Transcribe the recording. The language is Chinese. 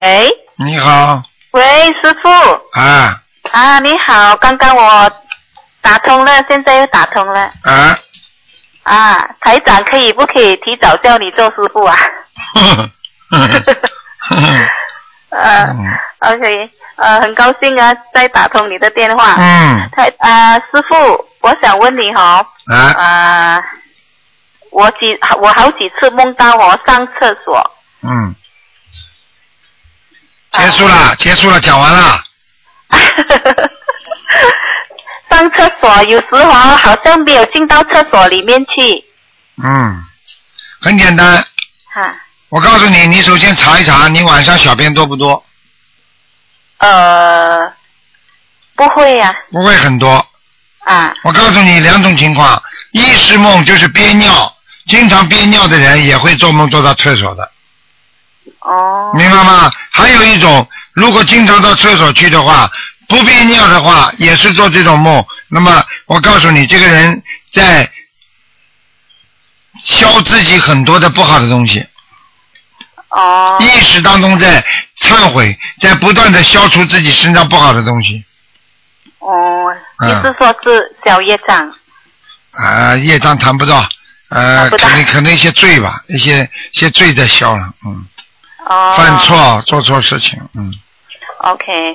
喂， 你好。 喂，师傅。 啊。 啊，你好，刚刚我打通了，现在又打通了。 啊。 啊，台长可以不可以提早叫你做师傅啊？OK， 很高兴啊，再打通你的电话。师傅，我想问你我好几次梦到我上厕所。 结束了，讲完了。 上厕所有时好像没有进到厕所里面去。 很简单。我告诉你，你首先查一查，你晚上小便多不多？ 不会呀。 不会很多。我告诉你两种情况，一是梦就是憋尿，经常憋尿的人也会做梦做到厕所的。明白吗？还有一种，如果经常到厕所去的话，不憋尿的话，也是做这种梦。那么我告诉你，这个人在消自己很多的不好的东西。意识当中在忏悔，在不断的消除自己身上不好的东西。 你是说是小业障？ 业障谈不到，可能一些罪吧，一些罪在消了，犯错做错事情， OK。